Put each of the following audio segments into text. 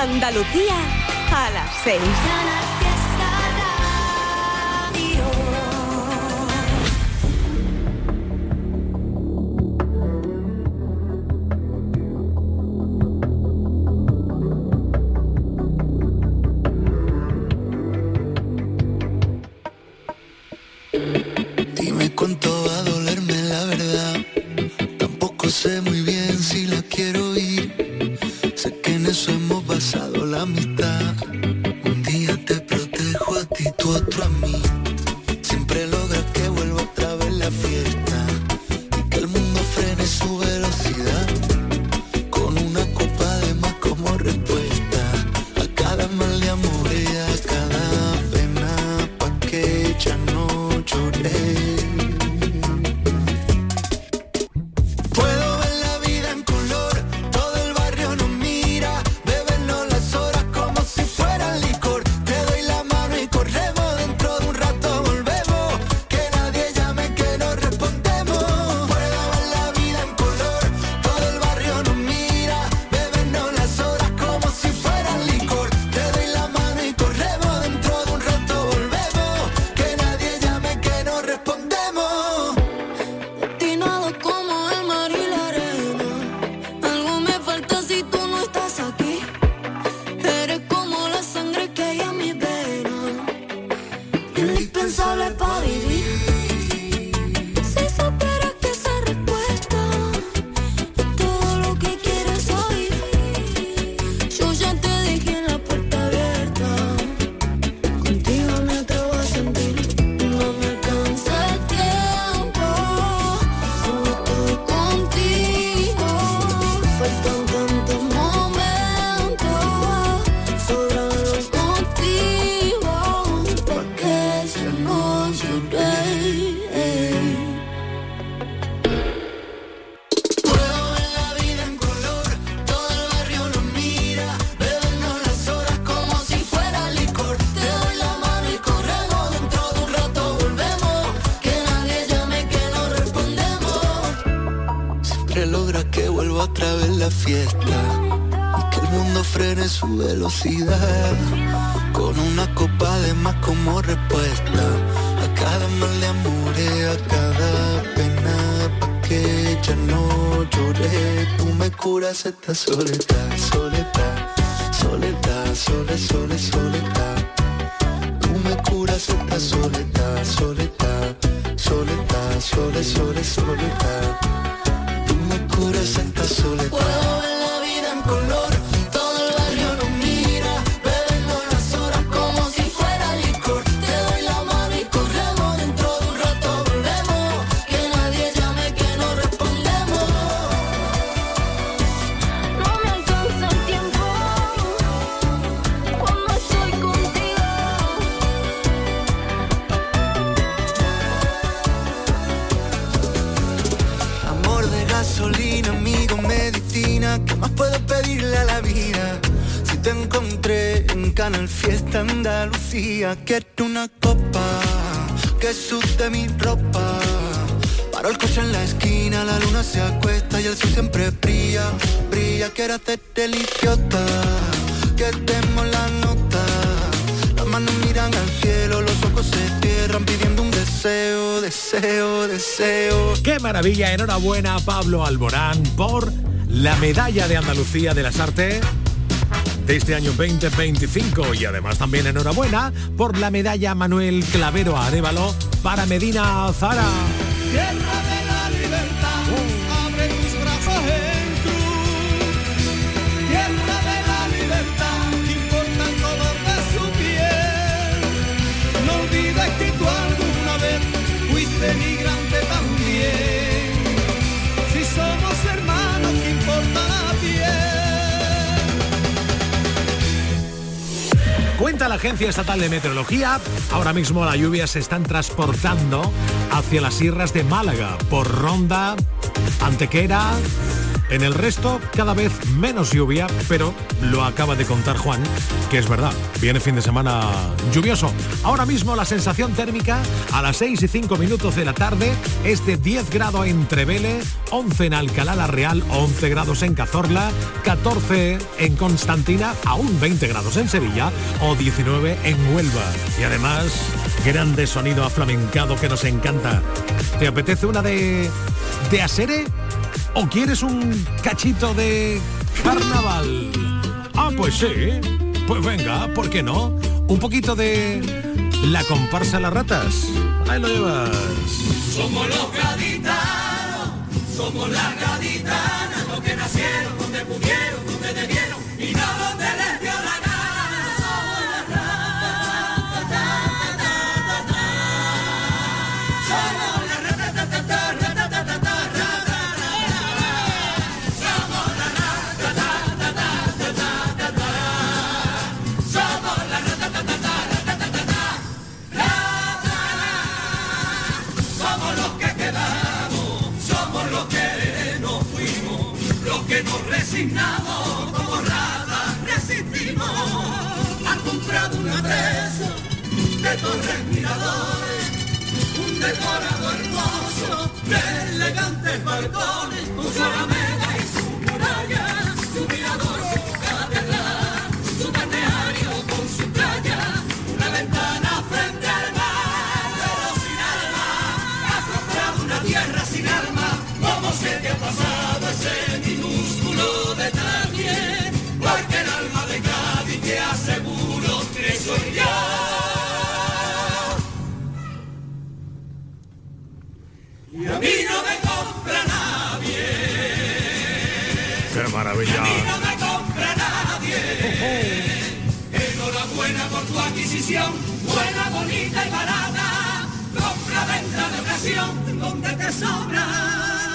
Andalucía a las 6. Dime cuánto va a dolerme la verdad. Tampoco sé muy bien si la quiero ir. Sé que en eso hemos basado la amistad. Un día te protejo a ti, tú otro a mí. Siempre logras que vuelva otra vez la fiesta y que el mundo frene su velocidad. Con una copa de más como respuesta a cada mal de amor y a cada pena, pa' que ya no lloré. Puedo ver la vida en color, todo el barrio nos mira, bebernos las horas como si fuera licor. Te doy la mano y corremos, dentro de un rato volvemos, que nadie llame que no respondemos. Puedo ver la vida en color, todo el barrio nos mira, bebernos las horas como si fuera licor. Te doy la mano y corremos, dentro de un rato volvemos, que nadie llame que no respondemos. Destinado como el mar y la arena. Algo me falta si tú no estás aquí. Eres como la sangre que hay en mis venas, indispensable para vivir. Si supieras que esa respuesta es todo lo que quieres oír. Yo ya te dejé la puerta abierta. Contigo me atrevo a sentir. No me alcanza el tiempo. Cuando estoy contigo, faltan tantos momentos. Sobran los motivos pa' que ya no lloré. Puedo ver la vida en color, todo el barrio nos mira, bebernos las horas como si fuera licor. Te doy la mano y corremos, dentro de un rato volvemos, que nadie llame que no respondemos. Siempre logra que vuelva otra vez la fiesta y que el mundo frene su velocidad. Con una copa de más como respuesta a cada mal de amores, a cada pena, pa' que ya no lloré. Tú me curas esta soledad, soledad, soledad, soledad. Tú me curas esta soledad, soledad, soledad, soledad. Tú me curas esta soledad. Puedo ver la vida en color, todo el barrio nos mira, bebernos las horas como si fuera licor. Te doy la mano y corremos, dentro de un rato volvemos, que nadie llame que no respondemos. No me alcanza el tiempo cuando estoy contigo. Amor de gasolina, amigo, medicina, ¿qué más puedo pedirle a la vida? Si te encontré en Canal Fiesta Andalucía, quiero una copa que sude mi ropa. Paro el coche en la esquina, la luna se acuesta y el sol siempre brilla, brilla. Quiero hacerte el idiota, que demos la nota. Las manos miran al cielo, los ojos se cierran pidiendo un deseo, deseo, deseo. ¡Qué maravilla! Enhorabuena a Pablo Alborán por la medalla de Andalucía de las Artes de este año 2025 y además también enhorabuena por la medalla Manuel Clavero Arévalo para Medina Zara. Tierra de la libertad, abre tus brazos en cruz. Tierra de la libertad, que importa el color de su piel. No olvides que tú alguna vez fuiste migrante también. Si somos hermanos, que importa la piel. Cuenta la Agencia Estatal de Meteorología, ahora mismo las lluvias se están transportando hacia las sierras de Málaga, por Ronda, Antequera, En el resto, cada vez menos lluvia, pero lo acaba de contar Juan, que es verdad, viene fin de semana lluvioso. Ahora mismo la sensación térmica a las 6:05 de la tarde es de 10 grados en Trevele, 11 en Alcalá la Real, 11 grados en Cazorla, 14 en Constantina, aún 20 grados en Sevilla o 19 en Huelva. Y además, grande sonido aflamencado que nos encanta. ¿Te apetece una de Asere? ¿O quieres un cachito de carnaval? Ah, pues sí. Pues venga, ¿por qué no? Un poquito de la comparsa Las Ratas. Ahí lo llevas. Somos los gaditanos, somos las gaditanas, los que nacieron donde pudieron, donde debieron y no donde les dio la gana. Resignamos como ratas, resistimos. Han comprado una presa de torres miradores, un decorado hermoso de elegantes balcones, con su alameda y su muralla, su mirador, su catedral, su balneario con su playa, una ventana frente al mar, pero sin alma. Has comprado una tierra sin alma. ¿Cómo se te ha pasado ese minúsculo detalle? Porque el alma de Cádiz te aseguro que soy yo. Y a mí no me compra nadie. ¡Qué maravilla! Y a mí no me compra nadie. Enhorabuena por tu adquisición, buena, bonita y barata. Compra-venta de ocasión, donde te sobra.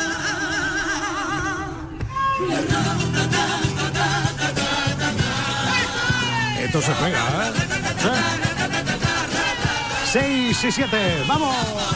Esto se pega, ¿eh? 6 y 7, ¡vamos!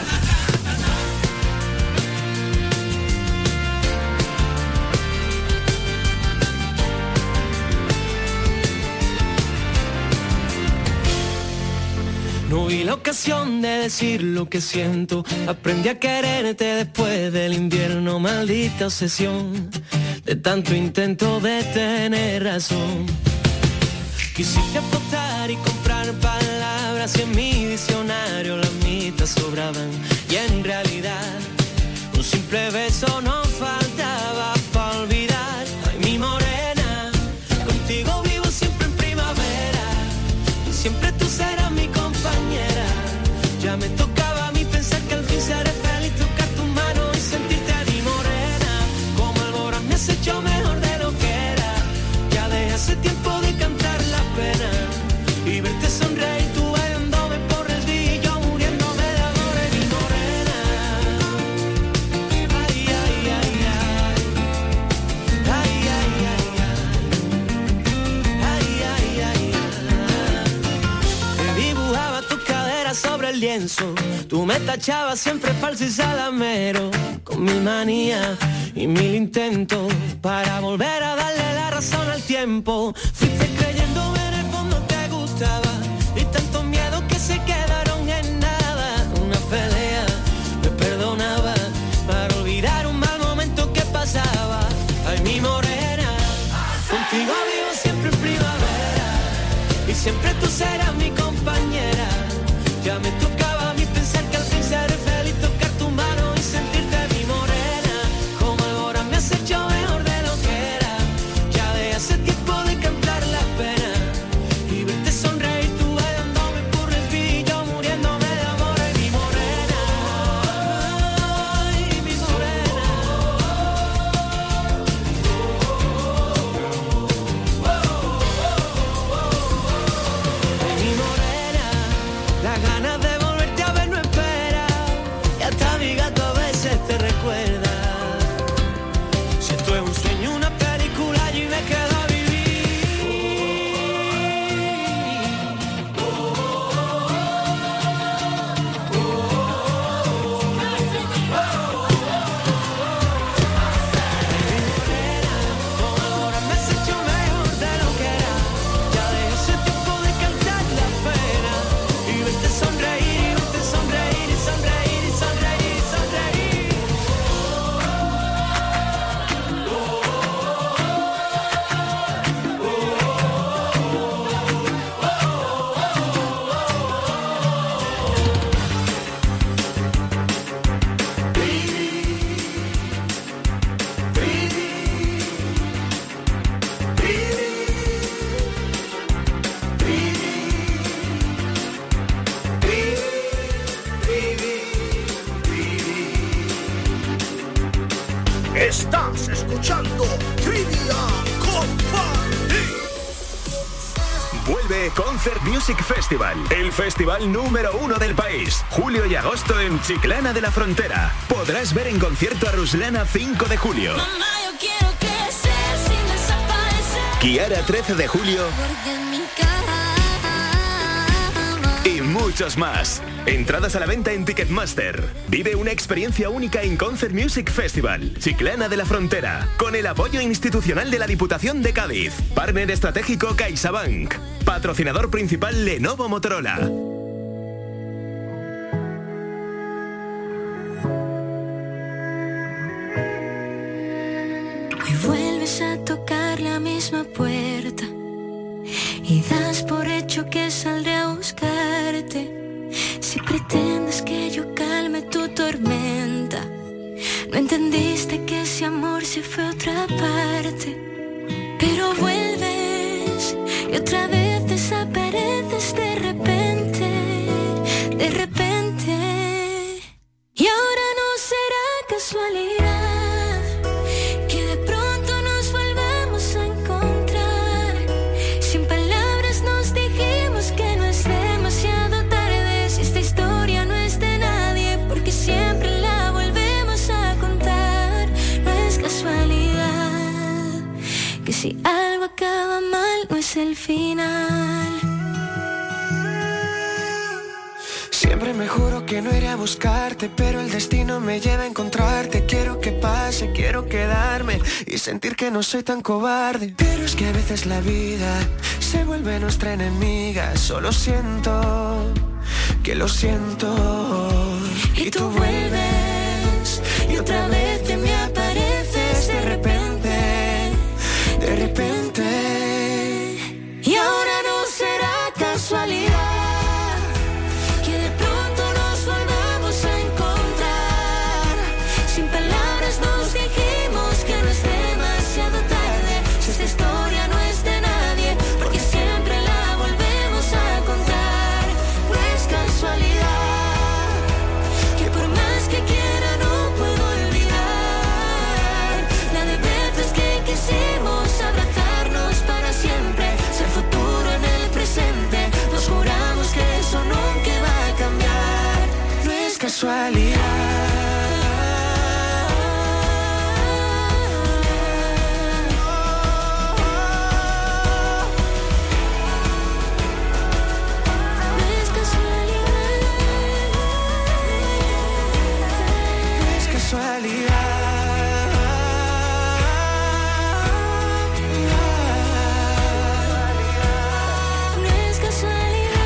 No vi la ocasión de decir lo que siento. Aprendí a quererte después del invierno. Maldita obsesión de tanto intento de tener razón. Quisiste apostar y comprar palabras y en mi diccionario las mitas sobraban. Y en realidad un simple beso no faltaba para olvidar. Ay, mi morena, contigo vivo siempre en primavera. Y siempre tú serás mi compañera. Ya me tocaba a mí pensar que al fin seré feliz, tocar tu mano y sentirte a mi morena. Como alborán me has hecho mejor de lo que era. Ya desde hace tiempo de cantar la pena y verte sonreír, tú bailándome por el día y yo muriéndome de amor, mi morena. Ay, ay, ay, ay. Ay, ay, ay, ay. Ay, ay, ay, ay. Te dibujaba tus caderas sobre el lienzo. Tú me tachabas siempre falso y salamero, con mil manías y mil intentos para volver a darle la razón al tiempo. Fuiste creyendo en el fondo te gustaba y tantos miedos que se quedaron en nada. Una pelea me perdonaba para olvidar un mal momento que pasaba. Ay, mi morena, contigo vivo siempre en primavera y siempre tú serás mi compañera. Ya me tocaba a mí pensar que al fin seré feliz, tocar tu mano y sentirte mi morena. Como ahora me has hecho mejor de lo que era. Ya de hace tiempo de cantar la pena y verte sonreír, tú bailándome por el vidillo, muriéndome de amor. Ay, mi morena. Ay, mi morena. Ay, mi morena. Las ganas de volver de Concert Music Festival, el festival número 1 del país. Julio y agosto en Chiclana de la Frontera. Podrás ver en concierto a Ruslana 5 de julio. Mamá, yo quiero crecer sin desaparecer. Kiara 13 de julio. Porque en mi cama. Y muchos más. Entradas a la venta en Ticketmaster. Vive una experiencia única en Concert Music Festival, Chiclana de la Frontera, con el apoyo institucional de la Diputación de Cádiz. Partner estratégico CaixaBank. Patrocinador principal Lenovo Motorola. Hoy vuelves a tocar la misma puerta y das por hecho que saldré a buscarte. Si pretendes que yo calme tu tormenta, no entendiste que ese amor se fue a otra parte. Pero vuelves y otra vez desapareces de repente, de repente. Y ahora no será casualidad que de pronto nos volvamos a encontrar. Sin palabras nos dijimos que no es demasiado tarde. Si esta historia no es de nadie, porque siempre la volvemos a contar. No es casualidad que si algo acaba mal no es el final. Siempre me juro que no iré a buscarte, pero el destino me lleva a encontrarte. Quiero que pase, quiero quedarme y sentir que no soy tan cobarde. Pero es que a veces la vida se vuelve nuestra enemiga. Solo siento que lo siento. Y tú vuelves y otra vez te me apareces de repente, de repente. Y ahora no será casualidad que de pronto nos volvamos a encontrar. Sin palabras nos dijimos que no es demasiado tarde. Si esta historia no es de nadie, porque siempre la volvemos a contar. No es casualidad que por más que quiera no puedo olvidar la de veces que quisimos abrazarnos para siempre, ser futuro en el presente. Nos juramos que eso nunca va a cambiar. No es Casualidad. No es casualidad. No es casualidad. No es casualidad.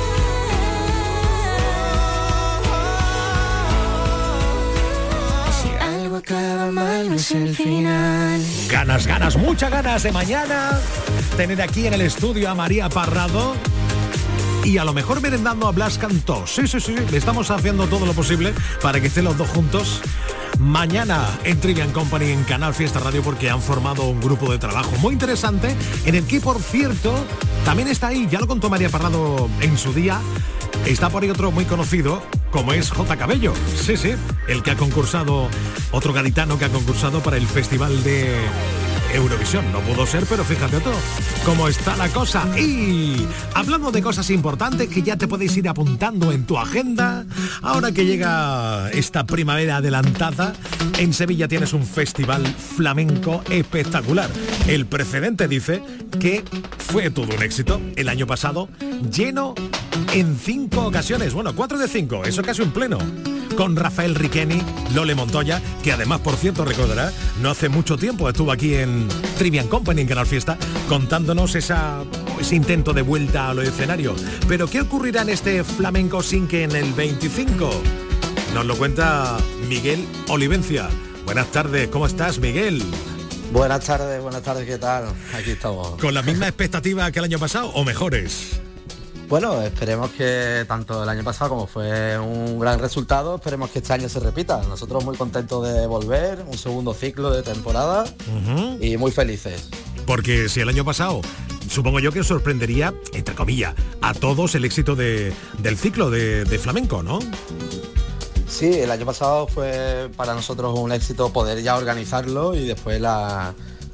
Si algo acaba mal no es el final. Ganas, muchas ganas de mañana tener aquí en el estudio a María Parrado y a lo mejor merendando a Blas Cantó. Sí, le estamos haciendo todo lo posible para que estén los dos juntos mañana en Trivian Company en Canal Fiesta Radio, porque han formado un grupo de trabajo muy interesante en el que, por cierto, también está ahí, ya lo contó María Parrado en su día, está por ahí otro muy conocido como es J. Cabello. Sí, el que ha concursado, otro gaditano que ha concursado para el Festival de Eurovisión. No pudo ser, pero fíjate tú cómo está la cosa. Y hablando de cosas importantes que ya te podéis ir apuntando en tu agenda, ahora que llega esta primavera adelantada, en Sevilla tienes un festival flamenco espectacular. El precedente dice que fue todo un éxito el año pasado, lleno en 5 ocasiones, bueno, 4 de 5, eso casi un pleno, con Rafael Riqueni, Lole Montoya, que además, por cierto, recordará, no hace mucho tiempo estuvo aquí en Trivian Company en Canal Fiesta contándonos ese intento de vuelta a los escenarios. Pero ¿qué ocurrirá en este flamenco sin que en el 25? Nos lo cuenta Miguel Olivencia. Buenas tardes, ¿cómo estás, Miguel? Buenas tardes, ¿qué tal? Aquí estamos. ¿Con la misma expectativa que el año pasado o mejores? Bueno, esperemos que tanto el año pasado como fue un gran resultado, esperemos que este año se repita. Nosotros muy contentos de volver, un segundo ciclo de temporada y muy felices. Porque si el año pasado, supongo yo que sorprendería, entre comillas, a todos el éxito del ciclo de flamenco, ¿no? Sí, el año pasado fue para nosotros un éxito poder ya organizarlo y después la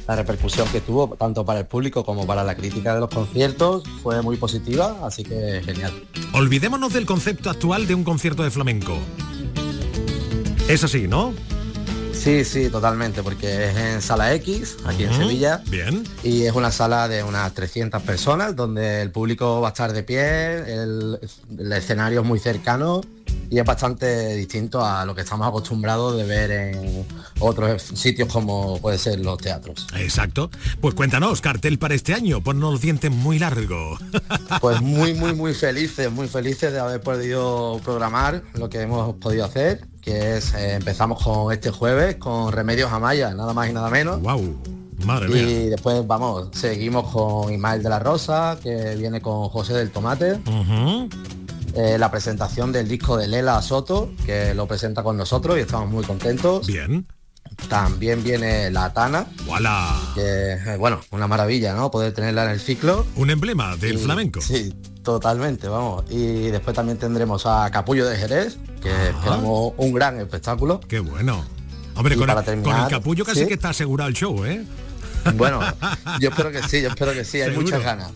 La repercusión que tuvo, tanto para el público como para la crítica de los conciertos, fue muy positiva, así que genial. Olvidémonos del concepto actual de un concierto de flamenco. Es así, ¿no? Sí, totalmente, porque es en Sala X, aquí en Sevilla. Bien. Y es una sala de unas 300 personas, donde el público va a estar de pie, el escenario es muy cercano y es bastante distinto a lo que estamos acostumbrados de ver en otros sitios como puede ser los teatros. Exacto. Pues cuéntanos, cartel para este año, ponnos los dientes muy largos. Pues muy felices de haber podido programar lo que hemos podido hacer, que es, empezamos con este jueves con Remedios Amaya, nada más y nada menos. Wow, madre mía. Y después seguimos con Ismael de la Rosa, que viene con José del Tomate. La presentación del disco de Lela Soto, que lo presenta con nosotros y estamos muy contentos. Bien. También viene La Tana. ¡Voilà! Que bueno, una maravilla, ¿no? Poder tenerla en el ciclo. Un emblema del flamenco. Sí, totalmente, vamos. Y después también tendremos a Capullo de Jerez, que esperamos un gran espectáculo. ¡Qué bueno! Hombre, con el Capullo casi que está asegurado el show, ¿eh? Bueno, yo espero que sí, hay muchas ganas.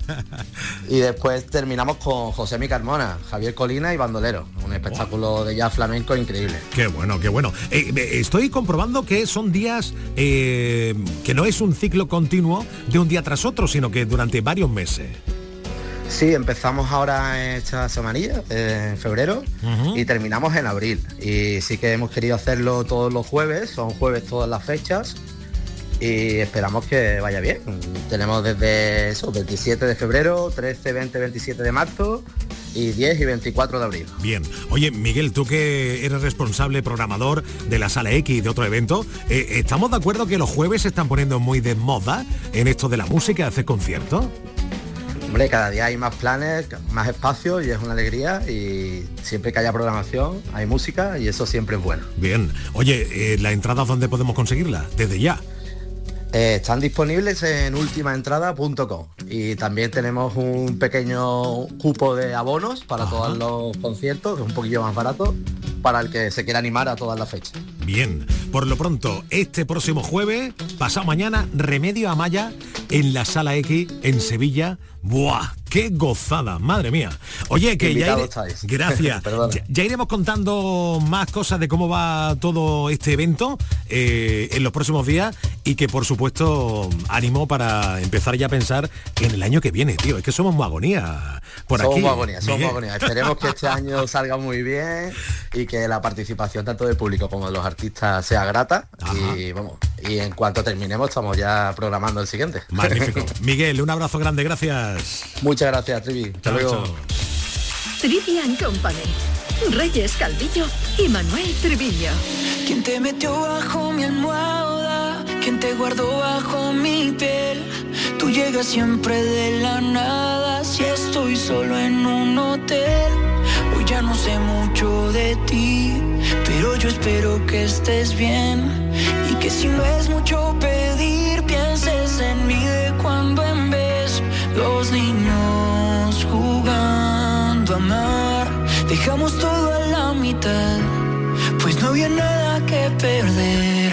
Y después terminamos con José Mi Carmona, Javier Colina y Bandolero, un espectáculo de jazz flamenco increíble. Qué bueno, qué bueno. Estoy comprobando que son días que no es un ciclo continuo de un día tras otro, sino que durante varios meses. Sí, empezamos ahora esta semanilla, en febrero, y terminamos en abril. Y sí que hemos querido hacerlo todos los jueves, son jueves todas las fechas. Y esperamos que vaya bien. Tenemos desde eso, 27 de febrero, 13, 20, 27 de marzo y 10 y 24 de abril. Bien. Oye, Miguel, tú que eres responsable programador de la Sala X y de otro evento, ¿estamos de acuerdo que los jueves se están poniendo muy de moda en esto de la música, de hacer conciertos? Hombre, cada día hay más planes, más espacio y es una alegría, y siempre que haya programación hay música y eso siempre es bueno. Bien. Oye, ¿las entradas dónde podemos conseguirlas? Desde ya. Están disponibles en ultimaentrada.com y también tenemos un pequeño cupo de abonos para todos los conciertos, que es un poquillo más barato, para el que se quiera animar a todas las fechas. Bien, por lo pronto, este próximo jueves, pasado mañana, Remedios Amaya en la Sala X en Sevilla. ¡Buah! ¡Qué gozada! ¡Madre mía! Oye, que ya gracias. ya iremos contando más cosas de cómo va todo este evento en los próximos días, y que por supuesto animo para empezar ya a pensar en el año que viene, tío. Es que somos muy agonía por aquí. Somos muy agonía. Esperemos que este año salga muy bien y que la participación tanto del público como de los artistas sea grata. Y en cuanto terminemos estamos ya programando el siguiente. Magnífico. Miguel, un abrazo grande, gracias. Muchas gracias, Trivi. Hasta luego. Trivian Company. Reyes Calvillo y Manuel Triviño. ¿Quién te metió bajo mi almohada? ¿Quién te guardó bajo mi piel? Tú llegas siempre de la nada. Si estoy solo en un hotel. Hoy ya no sé mucho de ti, pero yo espero que estés bien. Y que si no es mucho pedir, pienses en mí de cuando en vez. Los niños jugando a amar, dejamos todo a la mitad, pues no había nada que perder.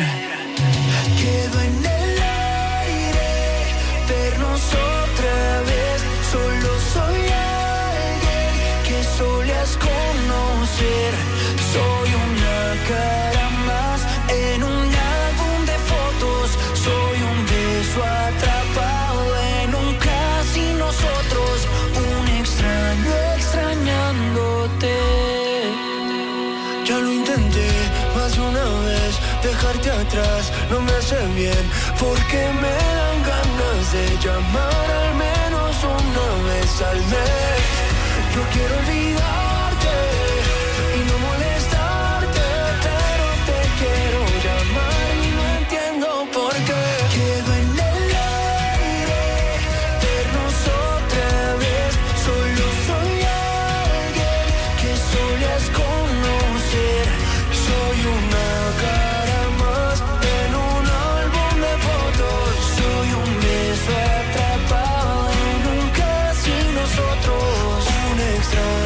Quedó en el aire vernos otra vez. Solo soy alguien que solías conocer. Soy una cara más en un álbum de fotos. Soy un beso atrapado en un casi nosotros. Un extraño extrañándote. Ya lo intenté más de una vez, dejarte atrás no me hace bien, porque me dan ganas de llamar al menos una vez al mes. Yo quiero olvidarte y no molestarte, pero te quiero llamar y no entiendo por qué. Quedo en el aire vernos otra vez. Solo soy alguien que solías conocer. Soy una cara más en un álbum de fotos. Soy un beso atrapado en un casi nosotros. Un extraño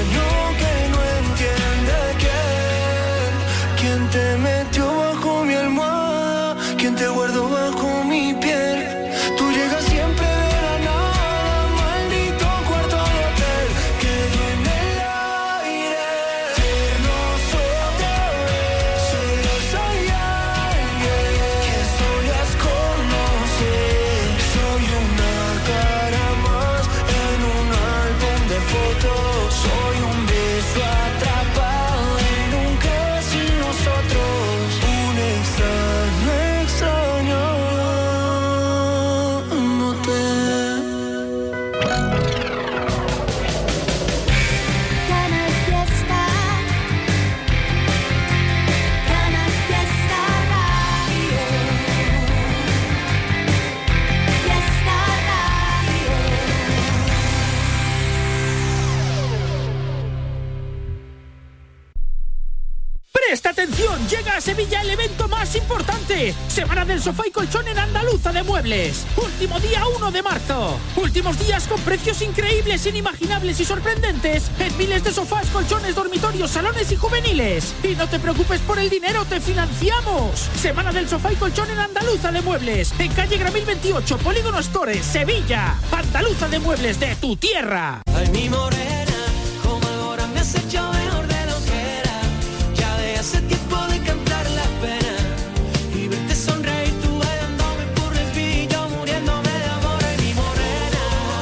prepárate. Semana del sofá y colchón en Andaluza de Muebles. Último día 1 de marzo. Últimos días con precios increíbles, inimaginables y sorprendentes en miles de sofás, colchones, dormitorios, salones y juveniles. Y no te preocupes por el dinero, te financiamos. Semana del sofá y colchón en Andaluza de Muebles. En calle Gramil 28, Polígono Store, Sevilla. Andaluza de Muebles, de tu tierra. Ay, mi morena, como ahora me has hecho mejor de lo que era. Ya de hace tiempo de cantar las penas y verte sonreír, tú bailándome por el pillo, muriéndome de amor. Ay, mi morena,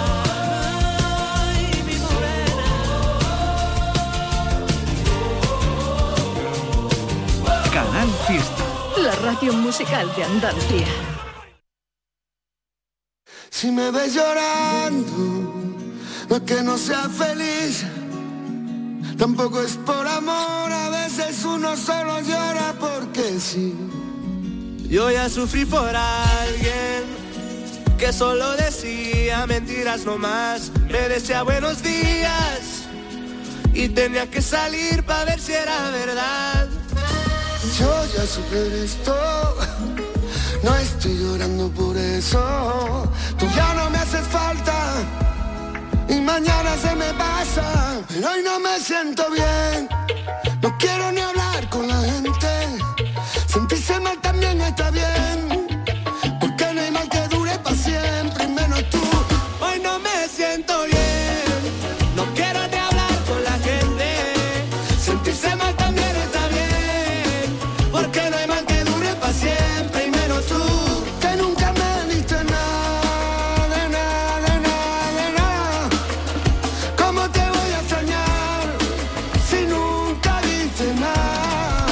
ay, mi morena. Canal Fiesta. La radio musical de Andalucía. Si me ves llorando, no es que no sea feliz, tampoco es por amor, a veces uno solo llora porque sí. Yo ya sufrí por alguien que solo decía mentiras nomás, me decía buenos días y tenía que salir para ver si era verdad. Yo ya supe esto, no estoy llorando por eso. Tú ya no me haces falta y mañana se me pasa, pero hoy no me siento bien. No quiero ni hablar con la gente. Sentirse mal también está bien, porque no hay mal que dure para siempre, y menos tú. Hoy no me siento bien, no quiero ni hablar con la gente. Sentirse mal también está bien, porque no hay mal que dure para siempre, y menos tú, que nunca me diste nada, de nada, de nada, de nada. ¿Cómo te voy a extrañar si nunca diste nada?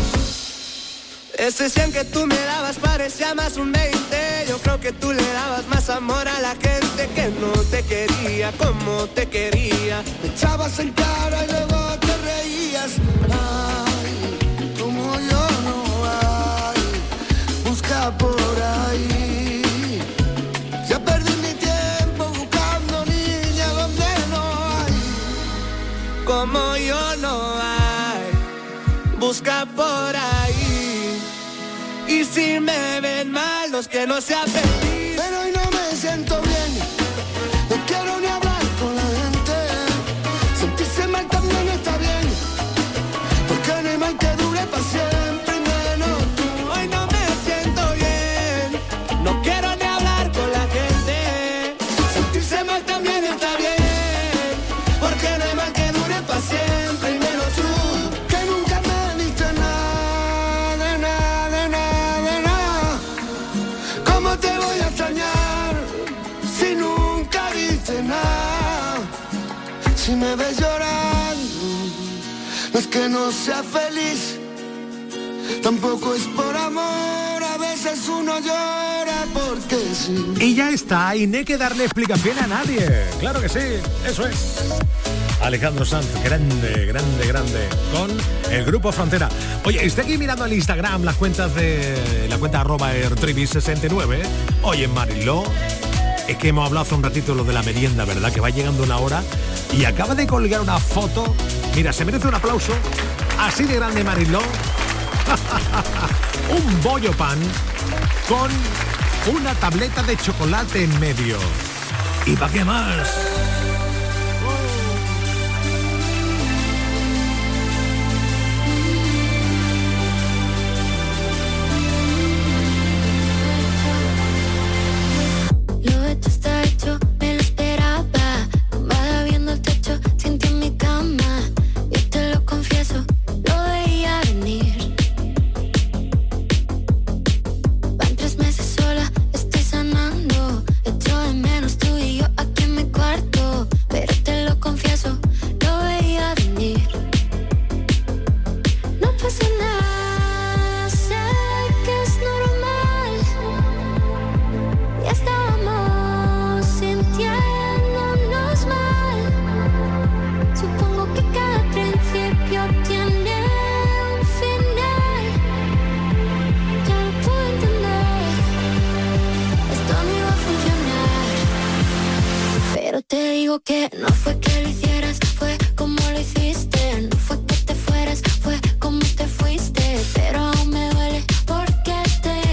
Ese 100 que tú me dabas parecía más un 20. Yo creo que tú le dabas más amor a la gente que no te quería como te quería. Me echabas en cara y luego te reías. Ay, como yo no hay, busca por ahí. Ya perdí mi tiempo buscando niña donde no hay. Como yo no hay, busca por ahí. Y si me ven mal, los que no sean feliz. Pero hoy no me siento bien, no quiero ni hablar con la gente. Sentirse mal también está bien, porque no hay mal que dure para siempre, y menos tú. Hoy no me siento bien, no quiero ni hablar con la gente. Sentirse mal también está bien, porque no hay mal que dure para siempre, y menos tú, que nunca me diste nada, de nada, de nada, de nada. ¿Cómo te voy a extrañar si nunca diste nada? Si me ves llorando, no es que no sea feliz, tampoco es por amor, a veces uno llora porque sí. Y ya está, y no hay que darle explicación a nadie. Claro que sí, eso es. Alejandro Sanz, grande, grande, grande, con el Grupo Frontera. Oye, estoy aquí mirando el Instagram, las cuentas de la cuenta @ertribi69. Oye, Mariló, es que hemos hablado hace un ratito de lo de la merienda, ¿verdad? Que va llegando una hora y acaba de colgar una foto. Mira, se merece un aplauso. Así de grande, Mariló. Un bollo pan con una tableta de chocolate en medio. ¿Y para qué más? Lo hecho está hecho, me lo esperaba. Tumbada viendo el techo, sin ti en mi cama. Yo te lo confieso, lo veía venir. Van 3 meses sola, estoy sanando. Echo de menos tú y yo aquí en mi cuarto. Pero te lo confieso, lo veía venir. No pasa nada, sé que es normal. Ya estábamos sintiéndonos mal. Supongo que cada principio tiene un final. Ya lo puedo entender, esto no iba a funcionar. Pero te digo que no fue que lo hicieras, fue como lo hiciste. No fue que te fueras, fue como te fuiste. Pero aún me duele porque te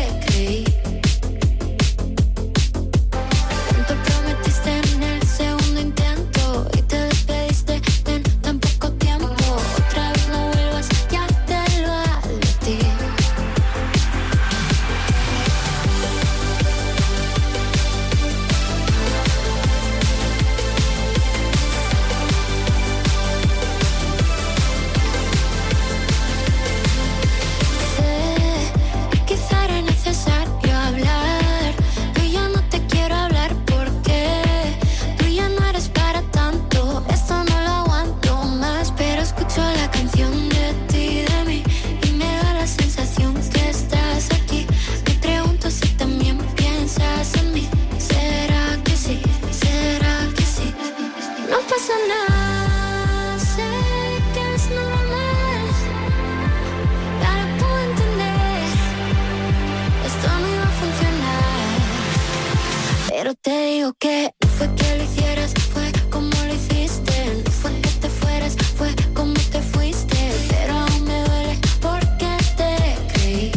Pero te digo que no fue que lo hicieras, fue como lo hiciste. No fue que te fueras, fue como te fuiste. Pero aún me duele porque te creí.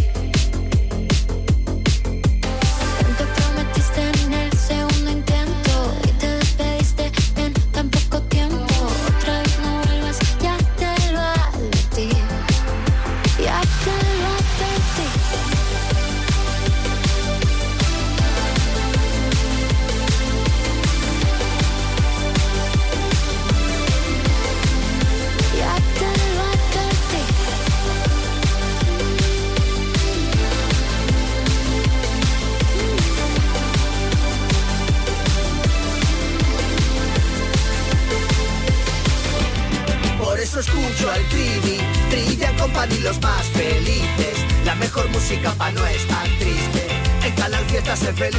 Tanto prometiste en el segundo intento y te despediste en tan poco tiempo. Otra vez no vuelvas, ya te lo advertí. Ya te lo advertí. Por eso escucho al Trivi, Trivian Company, los más felices. La mejor música pa' no estar triste. En Canal Fiesta sé feliz.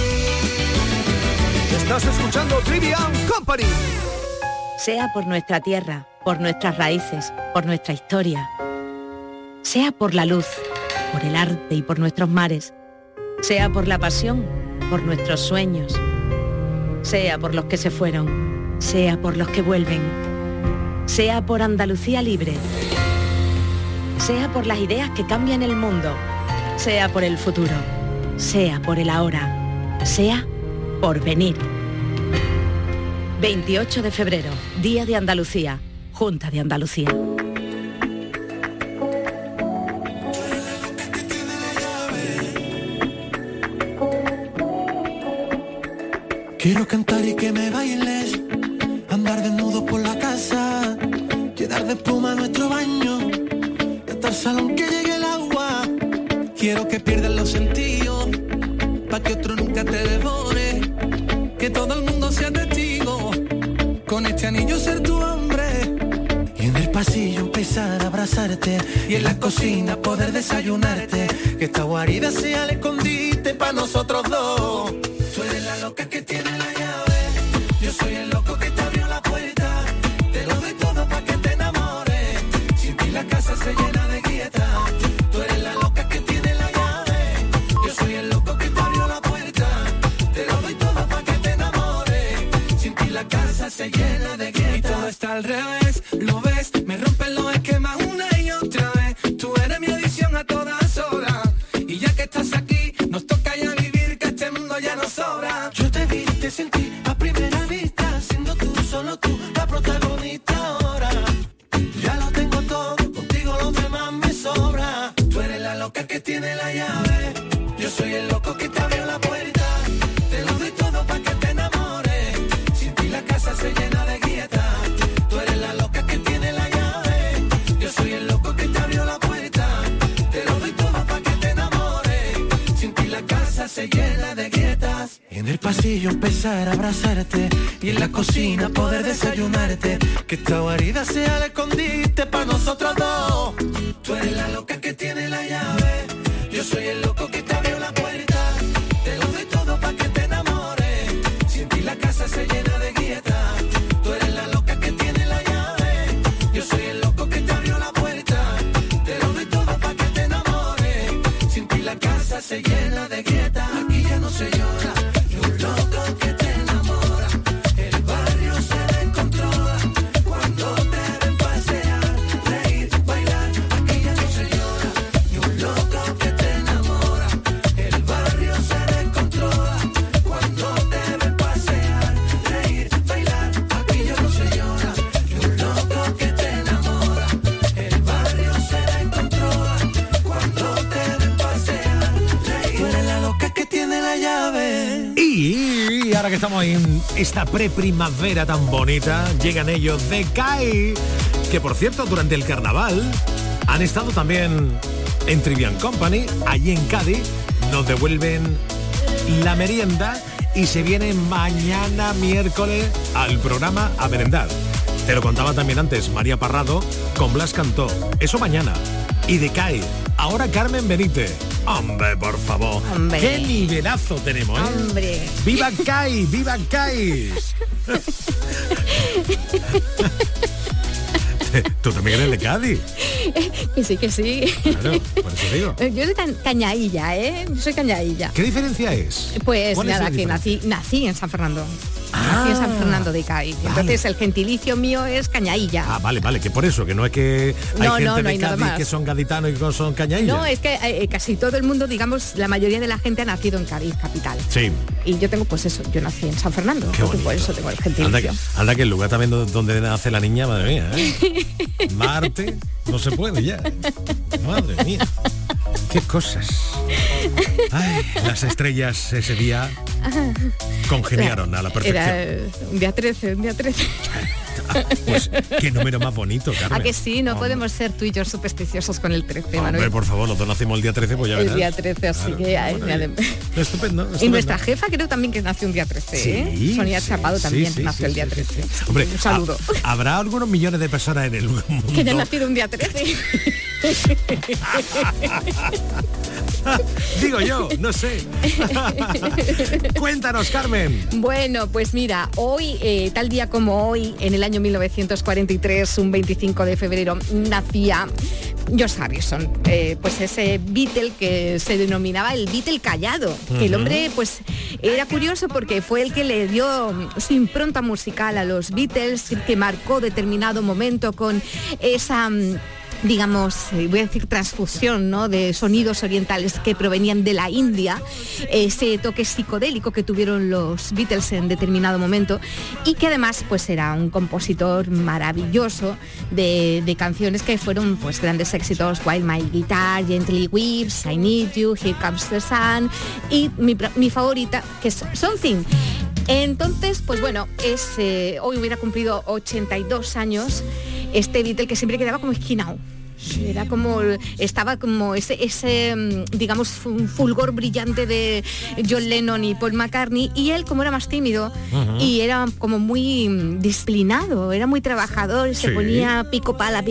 Estás escuchando Trivian Company. Sea por nuestra tierra, por nuestras raíces, por nuestra historia. Sea por la luz, por el arte y por nuestros mares. Sea por la pasión, por nuestros sueños. Sea por los que se fueron, sea por los que vuelven. Sea por Andalucía libre. Sea por las ideas que cambian el mundo. Sea por el futuro. Sea por el ahora. Sea por venir. 28 de febrero, Día de Andalucía, Junta de Andalucía. Quiero cantar y que me bailes, andar desnudo por la casa, llenar de espuma nuestro baño, hasta el salón que llegue el agua. Quiero que pierdas los sentidos, pa' que otro nunca te devore, que todo el mundo sea testigo, con este anillo ser tu hombre. Y en el pasillo empezar a abrazarte, y en la cocina poder desayunarte, que esta guarida sea el escondite pa' nosotros dos. Tú eres la loca que tiene la llave, yo soy el loco que te abrió la puerta. Te lo doy todo pa' que te enamores, sin ti la casa se llena de grietas. Tú eres la loca que tiene la llave, yo soy el loco que te abrió la puerta. Te lo doy todo pa' que te enamores, sin ti la casa se llena de grietas. Y todo está al revés, lo ves, me rompen los esquemas una y otra vez. Tú eres mi adicción a todas horas, y ya que estás aquí, nos toca ya vivir, que este mundo ya no sobra. Yo te vi, te sentí a primera vista, siendo tú, solo tú, la protagonista ahora. Ya lo tengo todo, contigo lo demás me sobra. Tú eres la loca que tiene la llave, yo soy el loco que te abrió la puerta. Te lo doy todo pa' que te enamores, sin ti la casa se llena de grietas. Tú eres la loca que tiene la llave, yo soy el loco que te abrió la puerta. Te lo doy todo pa' que te enamores, sin ti la casa se llena de grietas. En el pasillo empezar a abrazarte, y en la cocina poder desayunarte, que esta guarida sea el escondite pa' nosotros dos. Tú eres la loca que tiene la llave, yo soy el loco que te abrió la puerta. Te lo doy todo pa' que te enamores, sin ti la casa se llena de grietas. Tú eres la loca que tiene la llave, yo soy el loco que te abrió la puerta. Te lo doy todo pa' que te enamores, sin ti la casa se llena de grietas. Aquí ya no se llora, y un loco que te enamora, el barrio se descontrola cuando te ven pasear, reír, bailar. Aquí ya no se llora, y un loco que te enamora, el barrio se descontrola cuando te ven pasear, reír, bailar. Aquí ya no se llora, y un loco que te enamora, el barrio se descontrola cuando te ven pasear, reír. Tú eres la loca que tiene la llave. Y ahora que estamos en esta preprimavera tan bonita, llegan ellos de CAI, que por cierto durante el carnaval han estado también en Trivian Company, allí en Cádiz. Nos devuelven la merienda y se vienen mañana miércoles al programa a merendar. Te lo contaba también antes María Parrado con Blas Cantó. Eso mañana. Y de CAI, ahora Carmen Benítez. Hombre, por favor. Hombre. Qué nivelazo tenemos, ¿eh? Hombre. ¡Viva CAI! ¡Viva CAI! ¿Tú también eres de Cádiz? Que sí, que sí. Claro, por eso digo. Yo soy cañailla, ¿eh? Yo soy cañailla. ¿Qué diferencia es? Pues ¿Cuál es nada, la que diferencia? nací en San Fernando. Nací en San Fernando de Cádiz. Entonces el gentilicio mío es cañailla. Ah, vale, que por eso, que no es que hay No, gente no de hay nada Cádiz más. que son gaditanos y que son cañaillas. No, es que casi todo el mundo, digamos, la mayoría de la gente ha nacido en Cádiz, capital. Sí. Y yo tengo, pues eso, yo nací en San Fernando. Qué Entonces, por bonito. eso tengo el gentilicio. Anda que el lugar también donde nace la niña, madre mía, ¿eh? Marte, no se puede ya. Madre mía. Qué cosas. Ay, las estrellas ese día congeniaron a la perfección. Era un día 13. Pues qué número más bonito, Carmen. ¿A que sí? No Hombre. podemos ser tú y yo supersticiosos con el 13, Hombre, Manuel. por favor, los dos nacimos el día 13, pues ya verás. El día 13, así Claro. que... ay, Bueno, estupendo. y nuestra jefa creo también que nació un día 13, ¿eh? Sonia Chapado también nació el día 13. Hombre, Un saludo. habrá algunos millones de personas en el mundo Que hayan nacido un día 13. Digo yo, no sé. Cuéntanos, Carmen. Bueno, pues mira, hoy, tal día como hoy, en el año 1943, un 25 de febrero, nacía George Harrison, pues ese Beatle que se denominaba el Beatle callado. Que el hombre, pues, era curioso porque fue el que le dio su impronta musical a los Beatles, que marcó determinado momento con esa... digamos, voy a decir transfusión, ¿no?, de sonidos orientales que provenían de la India, ese toque psicodélico que tuvieron los Beatles en determinado momento, y que además pues era un compositor maravilloso de canciones que fueron pues grandes éxitos: While My Guitar Gently Weeps, I Need You, Here Comes the Sun, y mi favorita, que es Something. Entonces, pues bueno, hoy hubiera cumplido 82 años este Beatle, que siempre quedaba como esquinado. Era como, estaba como ese digamos, fulgor brillante de John Lennon y Paul McCartney, y él, como era más tímido y era como muy disciplinado, era muy trabajador, se ponía pico pala,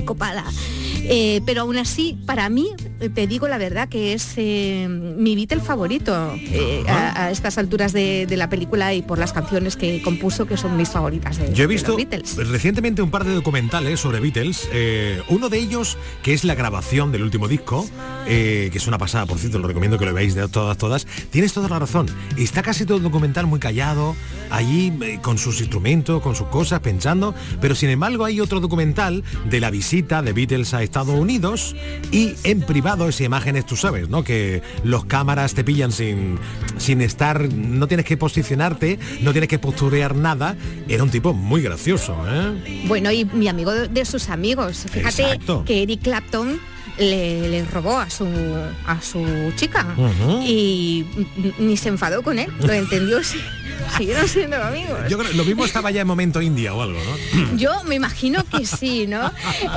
pero aún así, para mí, te digo la verdad, que es mi Beatle favorito a estas alturas de la película, y por las canciones que compuso, que son mis favoritas de Yo he visto los Beatles. recientemente un par de documentales sobre Beatles, uno de ellos que es la grabación del último disco, que es una pasada, por cierto, lo recomiendo que lo veáis de todas. Tienes toda la razón, está casi todo el documental muy callado, allí con sus instrumentos, con sus cosas, pensando, pero sin embargo hay otro documental de la visita de Beatles a Estados Unidos, y en privado esas imágenes, tú sabes, ¿no?, que los cámaras te pillan sin estar, no tienes que posicionarte, no tienes que posturear nada. Era un tipo muy gracioso, ¿eh? Bueno, y mi amigo de sus amigos. Fíjate. Exacto. Que Eric Clapton le robó a su chica y ni se enfadó con él, lo entendió. Siguieron siendo amigos. Yo creo, lo mismo estaba ya en momento India o algo, ¿no? Yo me imagino que sí, ¿no?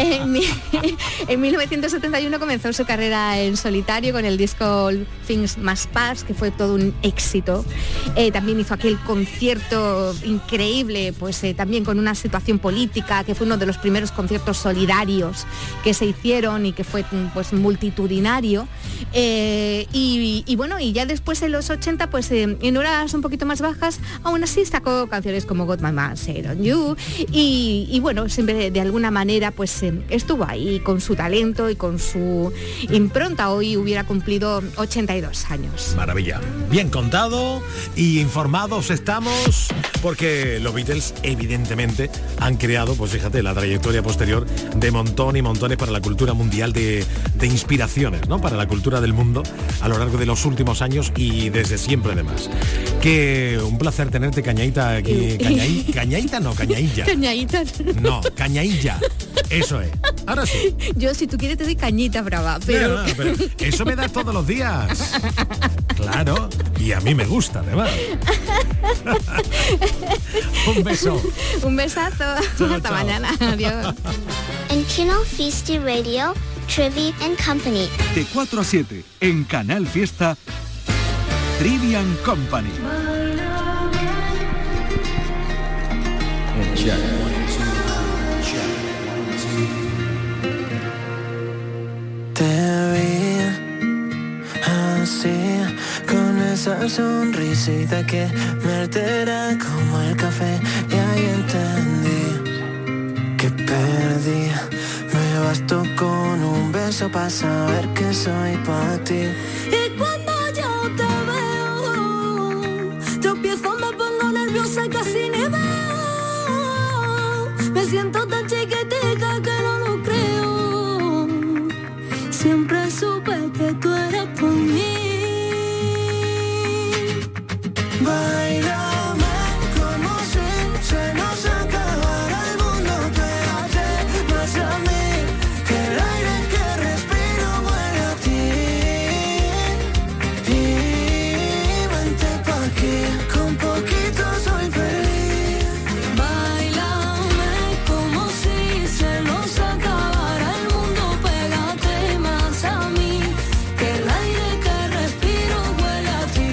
En 1971 comenzó su carrera en solitario con el disco Things Must Pass, que fue todo un éxito. También hizo aquel concierto increíble, pues también con una situación política, que fue uno de los primeros conciertos solidarios que se hicieron y que fue pues multitudinario. Y bueno, y ya después en los 80, pues en horas un poquito más bajas, aún así sacó canciones como Got My Mind Set On You, y bueno, siempre de alguna manera pues estuvo ahí con su talento y con su impronta. Hoy hubiera cumplido 82 años. Maravilla. Bien contado y informados estamos, porque los Beatles evidentemente han creado, pues fíjate, la trayectoria posterior de montón y montones para la cultura mundial de inspiraciones, ¿no?, para la cultura del mundo a lo largo de los últimos años y desde siempre además. Que un placer tenerte, Cañaita, aquí. Cañaita no, Cañailla. Cañaita. No, Cañailla. Eso es. Ahora sí. Yo, si tú quieres, te doy cañita brava, pero... No, pero eso me das todos los días. Claro, y a mí me gusta, además. Un beso. Un besazo. Chao, Hasta chao. mañana. Adiós. En Canal Fiesta Radio, Trivia and Company. De 4 a 7 en Canal Fiesta, Trivian Company. Te vi así, con esa sonrisita que me altera como el café, y ahí entendí que perdí. Me bastó con un beso para saber que soy para ti. Y cuando yo te veo, tropiezo, me pongo nerviosa y casi ni veo. Me siento tan chiquitica que no lo creo. Siempre supe que tú eras por mí. Báilame como si se nos acabara el mundo. Pégate más a mí, que el aire que respiro huele a ti. Y vente pa' aquí, con poquito soy feliz. Báilame como si se nos acabara el mundo. Pégate más a mí, que el aire que respiro huele a ti.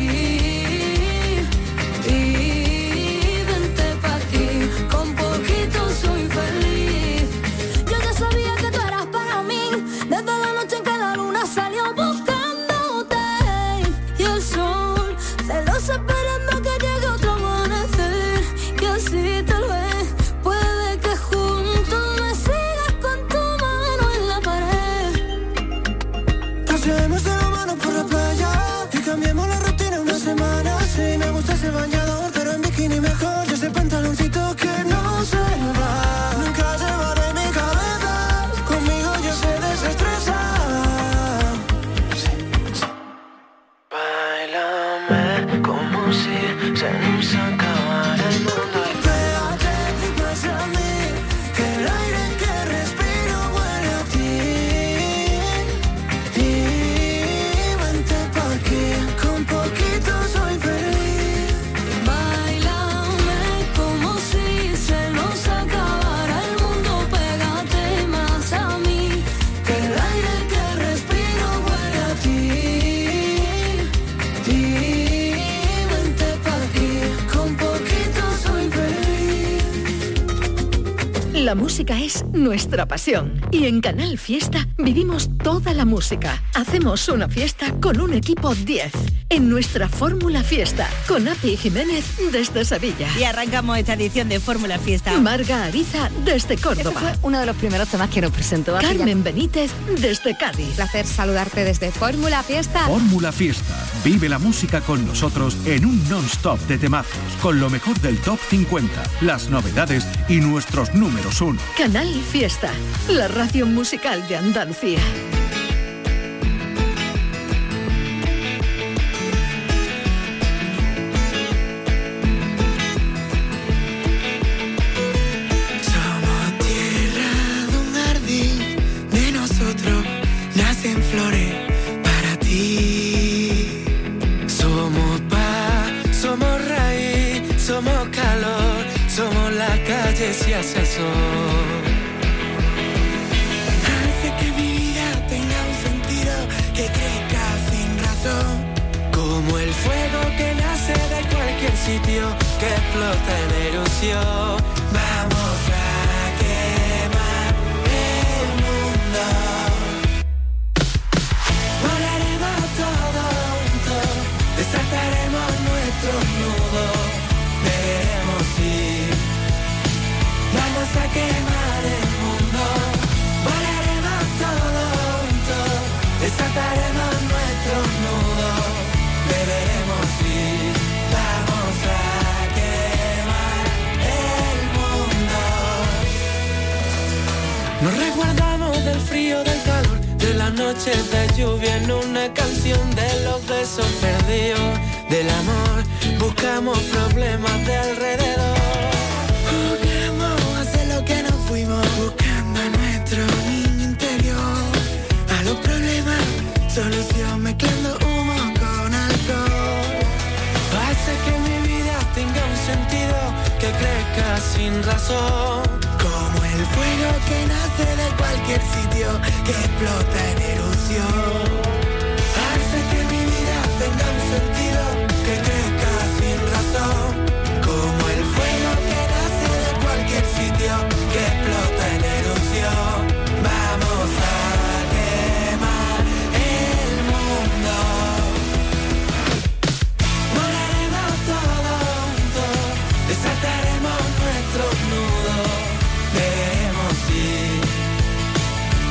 Y vente pa' aquí, con poquito soy feliz. Yo ya sabía que tú eras para mí, desde la noche en que la luna salió buscándote. Y el sol celoso esperando que llegue otro amanecer. Y así tal vez puede que juntos me sigas con tu mano en la pared. Paseemos de la mano por la playa y cambiemos la rutina una semana. Sí, me gusta ese bañador, pero en bikini mejor. Y ese pantaloncito que no se va, nunca se va de mi cabeza. Conmigo ya se desestresa. Báilame como si se nos acabara el mundo. Y pégate más a mí, que el aire que respiro huele a ti. Y vente pa' aquí, con poquito soy feliz. Báilame como si se nos acabara el mundo. Pégate más a mí, que el aire que respiro huele a ti. Y vente pa' aquí, con poquito soy feliz. La música es nuestra pasión y en Canal Fiesta vivimos toda la música. Hacemos una fiesta con un equipo 10 en nuestra Fórmula Fiesta con Api Jiménez desde Sevilla. Y arrancamos esta edición de Fórmula Fiesta. Marga Ariza desde Córdoba. Este fue uno de los primeros temas que nos presentó Carmen Benítez desde Cádiz. Placer saludarte desde Fórmula Fiesta. Fórmula Fiesta. Vive la música con nosotros en un non-stop de temazos, con lo mejor del Top 50, las novedades y nuestros números 1. Canal Fiesta, la radio musical de Andalucía. Somos tierra de un jardín, de nosotros nacen flores para ti. Somos paz, somos raíz, somos calor, somos la calle si hace sol. Hace que mi vida tenga un sentido, que crezca sin razón. Como el fuego que nace de cualquier sitio, que explota en erupción. Vamos a quemar el mundo. Volaremos todos juntos, desataremos nuestros nudos. Veremos si vamos a quemar el mundo. Volaremos todos juntos, desataremos nuestros nudos. Veremos si vamos a quemar el mundo. Nos resguardamos del frío, del calor, de las noches de lluvia en una canción de los besos perdidos. Del amor buscamos problemas de alrededor. Juguemos a hacer lo que no fuimos, buscando a nuestro niño interior. A los problemas, solución mezclando humo con alcohol. Hace que mi vida tenga un sentido, que crezca sin razón. Como el fuego que nace de cualquier sitio, que explota en erupción. Hace que mi vida tenga un sentido, que crezca sin razón. Como el fuego que nace de cualquier sitio, que explota en erupción. Vamos a quemar el mundo. Volaremos todos juntos, desataremos nuestros nudos. Veremos si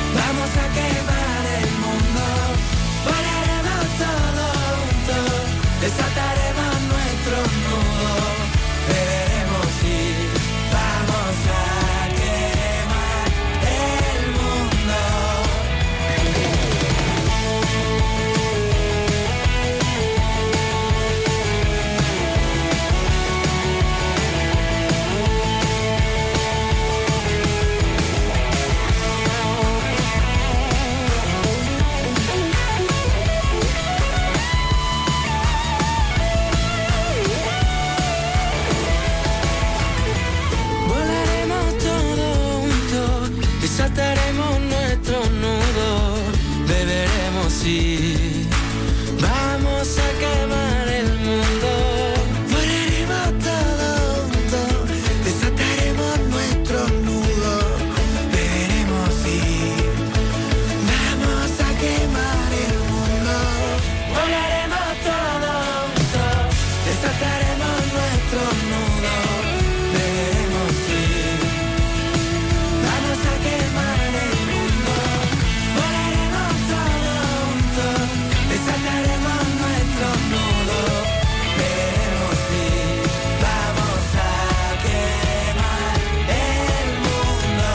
así. Vamos a quemar el mundo. Moriremos todos juntos. Desataremos nuestros nudos. Beberemos y vamos a quemar el mundo. Volaremos todos juntos. Desataremos nuestros nudos. Beberemos y vamos a quemar el mundo. Volaremos todos juntos. Desataremos nuestros nudos. Beberemos y vamos a quemar el mundo.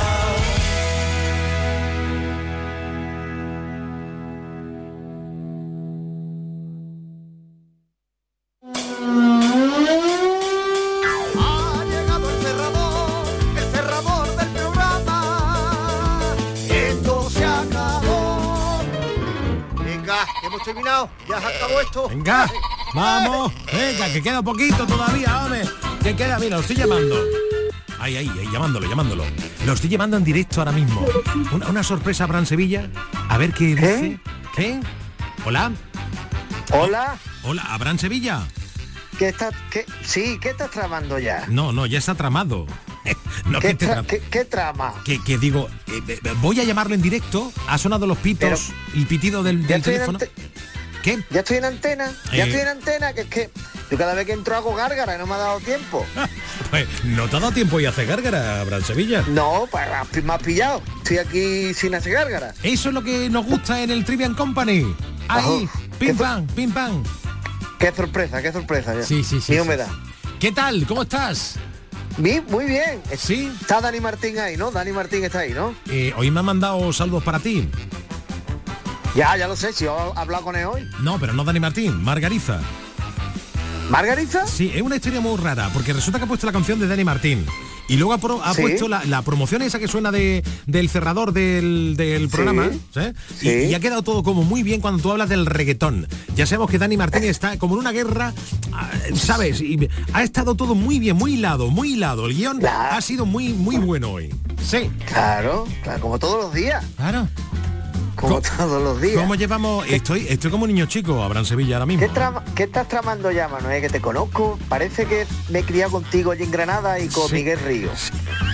Ha llegado el cerrador del programa. Esto se acabó. Venga, hemos terminado. Ya se acabó esto. Venga, vamos, venga, que queda poquito todavía, hombre. Que queda, mira, lo estoy llamando. Ahí, llamándolo. Lo estoy llamando en directo ahora mismo. Una sorpresa para Sevilla. A ver qué dice. ¿Qué? ¿Hola? Hola. Hola, ¿Abraham Sevilla? ¿Qué estás tramando ya? No, ya está tramado. No, ¿Qué, que te qué trama? que digo, voy a llamarlo en directo. Ha sonado los pitos, el pitido del teléfono. ¿Qué? Ya estoy en antena, que es que yo cada vez que entro hago gárgara y no me ha dado tiempo. Pues no te ha dado tiempo y hacer gárgara, Abraham Sevilla. No, pues me has pillado. Estoy aquí sin hacer gárgara. Eso es lo que nos gusta en el Trivian Company. Ahí, pim pam, pim pam. Qué sorpresa ya. Sí. Mío me da. ¿Qué tal? ¿Cómo estás? Muy bien. Sí. Está Dani Martín ahí, ¿no? Dani Martín está ahí, ¿no? Hoy me ha mandado saludos para ti. Ya lo sé, si yo he hablado con él hoy. No, pero no Dani Martín, Margarita. ¿Margarita? Sí, es una historia muy rara, porque resulta que ha puesto la canción de Dani Martín. Y luego ha puesto la promoción esa que suena del cerrador del programa, ¿sabes? Y ha quedado todo como muy bien cuando tú hablas del reggaetón. Ya sabemos que Dani Martín está como en una guerra, ¿sabes? Y ha estado todo muy bien, muy hilado. El guión ha sido muy bueno hoy. Sí. Claro, como todos los días. Claro. Como todos los días. ¿Cómo llevamos? Estoy como niño chico, Abraham Sevilla ahora mismo. ¿Qué estás tramando ya, Manuel? Que te conozco. Parece que me he criado contigo allí en Granada y con Miguel Ríos.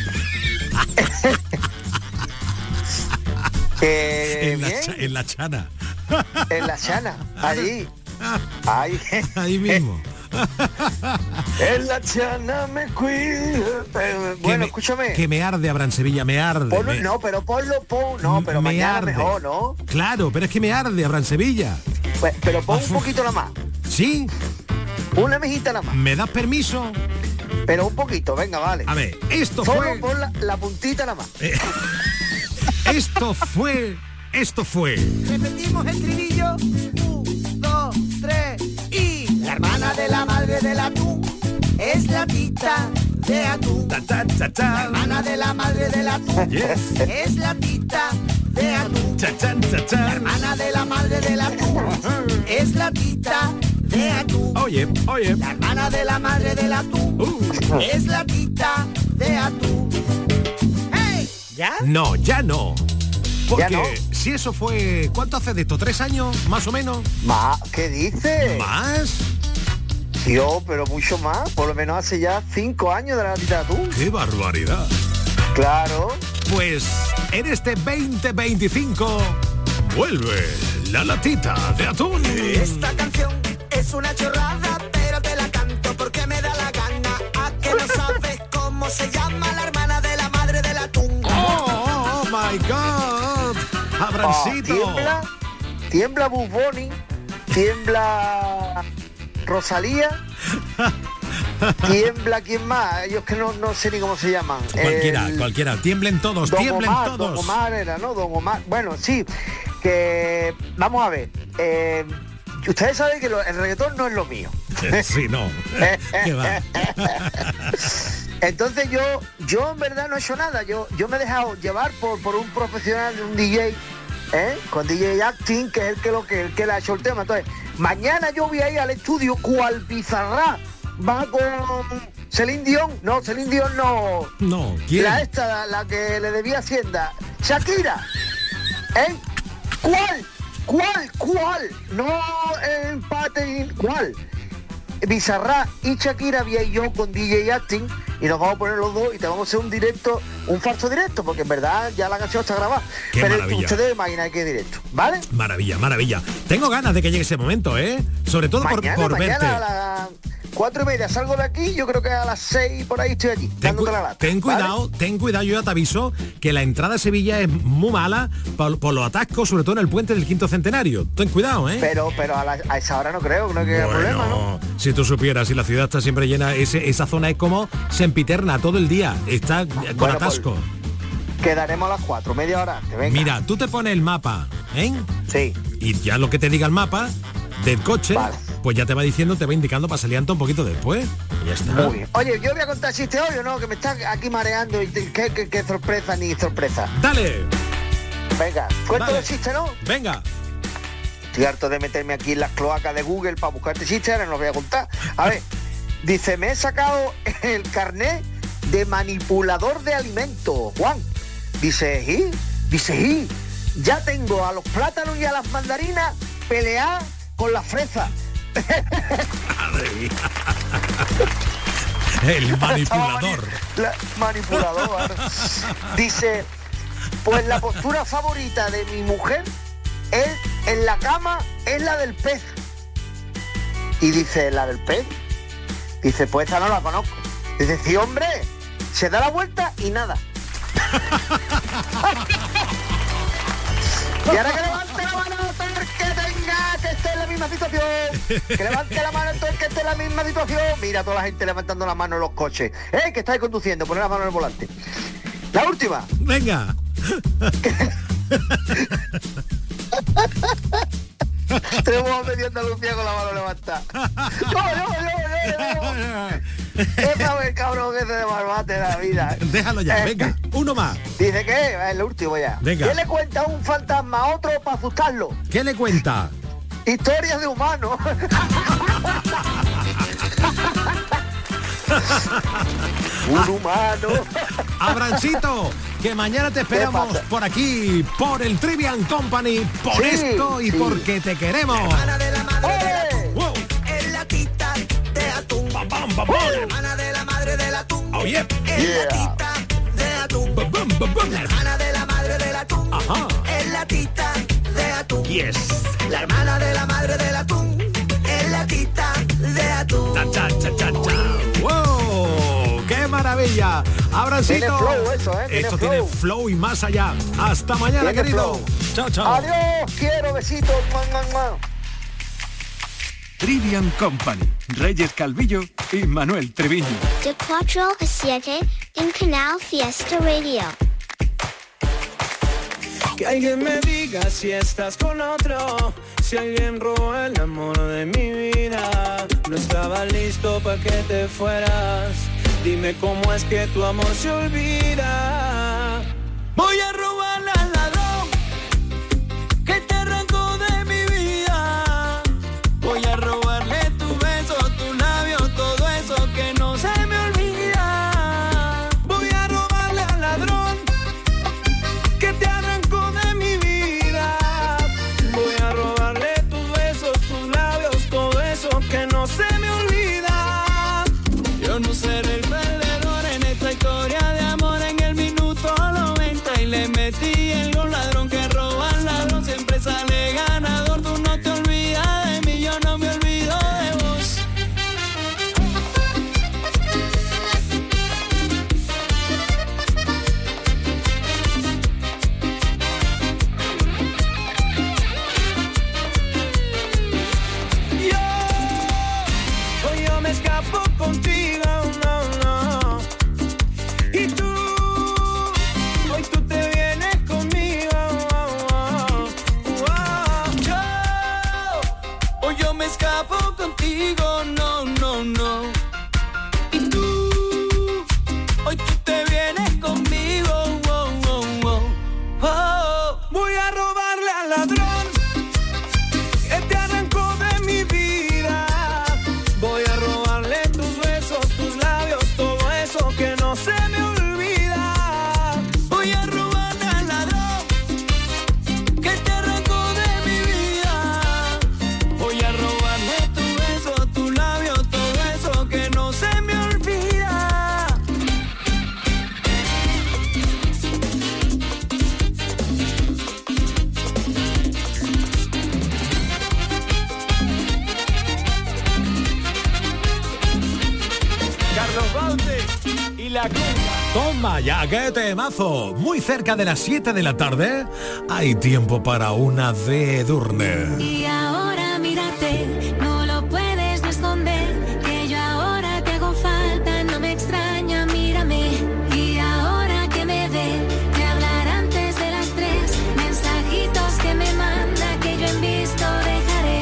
En la Chana. En la Chana, allí. Ahí mismo. En la Chana me cuida. Bueno, escúchame. Que me arde, Abraham Sevilla, me arde. No, pero pero mañana arde. Mejor, ¿no? Claro, pero es que me arde, Abraham Sevilla. Pues, pero pon un poquito la más. ¿Sí? Una mejita la más. ¿Me das permiso? Pero un poquito, venga, vale. A ver, esto solo fue... pon la puntita la más. Esto fue... Repetimos el trinillo. 1, 2, 3 y... La hermana de la madre del atún es la tita de atún. La hermana de la madre del atún es la tita de atún. La hermana de la madre del atún es la tita de atún. Oye. La hermana de la madre del atún es la tita de atún. ¡Hey! ¿Ya? No, ya no. Porque ¿Ya no? si eso fue... ¿Cuánto hace de esto? ¿3 años? ¿Más o menos? ¿Qué dices? ¿Más? Tío, pero mucho más. Por lo menos hace ya 5 años de la latita de atún. ¡Qué barbaridad! Claro. Pues en este 2025 vuelve la latita de atún. Esta canción es una chorrada, pero te la canto porque me da la gana. ¿A que no sabes cómo se llama la hermana de la madre del atún? ¡Oh, my God! ¡Abrancito! Tiembla Bugs Bunny, tiembla Rosalía, tiembla quién más, ellos que no sé ni cómo se llaman. Cualquiera, tiemblen todos, tiemblen todos. Don Omar era, ¿no? Don Omar. Bueno, sí, que vamos a ver. Ustedes saben que el reggaetón no es lo mío. Sí, no. ¿Qué va? Entonces yo en verdad no he hecho nada. Yo me he dejado llevar por un profesional, un DJ, con DJ Acting, que es el que le ha hecho el tema. Entonces, mañana yo voy a ir al estudio cual Bizarrap va con Celine Dion. No, Celine Dion no. No, ¿quién? La que le debía Hacienda. Shakira. ¿Cuál? ¿Cuál? No empate, ¿cuál? Bizarrap y Shakira, había yo con DJ Acting y nos vamos a poner los dos y te vamos a hacer un directo, un falso directo, porque en verdad ya la canción está grabada. Qué pero maravilla. ustedes imaginan que es directo, ¿vale? Maravilla. Tengo ganas de que llegue ese momento, ¿eh? Sobre todo mañana por verte. a las 4:30 salgo de aquí, yo creo que a las 6 por ahí estoy allí, dándote la lata. Ten cuidado, yo ya te aviso que la entrada a Sevilla es muy mala por los atascos, sobre todo en el puente del 5º centenario. Ten cuidado, ¿eh? Pero a esa hora no creo que haya problema, ¿no? Si tú supieras, si la ciudad está siempre llena, esa zona es como sempiterna todo el día, está con Bueno, atasco. Quedaremos a las 4, media hora antes, venga. Mira, tú te pones el mapa, ¿eh? Sí. Y ya lo que te diga el mapa del coche, pues ya te va diciendo, te va indicando para salir un poquito después. Y ya está. Muy bien. Oye, yo voy a contar chiste hoy o no, que me está aquí mareando y qué sorpresa ni sorpresa. Dale. Venga, cuento los chistes, ¿no? Venga. Estoy harto de meterme aquí en las cloacas de Google para buscarte chistes, ahora no los voy a contar. A ver, dice, me he sacado el carnet de manipulador de alimentos, Juan. Dice, ¿y? Ya tengo a los plátanos y a las mandarinas pelear con las fresas. Madre mía. El manipulador. Manipulador. Dice, pues la postura favorita de mi mujer es en la cama es la del pez. Y dice, ¿la del pez? Dice, pues esta no la conozco. Dice, sí, hombre, se da la vuelta y nada. Y ahora que levante la mano todo el que tenga que esté en la misma situación. Que levante la mano todo el que esté en la misma situación. Mira, toda la gente levantando la mano en los coches. Que estáis conduciendo, poner la mano en el volante. La última. Venga. Tenemos a medio Andalucía con la mano levantada. Esa vez, cabrón, que se de barbate la vida. Déjalo ya, venga, uno más. Dice que es el último ya. Venga. ¿Qué le cuenta un fantasma a otro para asustarlo? ¿Qué le cuenta? Historias de humanos. Un humano. Abrancito, que mañana te esperamos por aquí, por el Trivian Company, por esto y porque te queremos. Hermana de la madre del atún, es latita de atún. Hermana de la madre del atún, es latita de atún. La hermana de la madre del atún, es latita de atún. La hermana de la madre del atún, es latita de atún. ¡Wow! ¡Qué maravilla! Abrancito. Tiene flow eso, tiene Esto flow. tiene flow y más allá. Hasta mañana, Tiene querido. flow. Chao, chao. Adiós, quiero besitos. Trivian Company, Reyes Calvillo y Manuel Treviño. De 4 a 7 en Canal Fiesta Radio. Que alguien me diga si estás con otro, si alguien robó el amor de mi vida. No estaba listo para que te fueras. Dime cómo es que tu amor se olvida. Voy a robarle al ladrón que te arrancó de mi vida. Voy a robarle tu beso, tu labio, todo eso que no se me olvida. Voy a robarle al ladrón que te arrancó de mi vida. Voy a robarle tus besos, tus labios, todo eso que no se me olvida. Yo no seré el perdedor en esta historia de amor en el minuto. Alde y la conga. Toma ya, qué temazo. Muy cerca de las 7 de la tarde hay tiempo para una de Edurne. Y ahora mírate, no lo puedes ni esconder, que yo ahora te hago falta, no me extraña, mírame. Y ahora que me ve, me hablar antes de las 3, mensajitos que me manda, que yo en visto dejaré.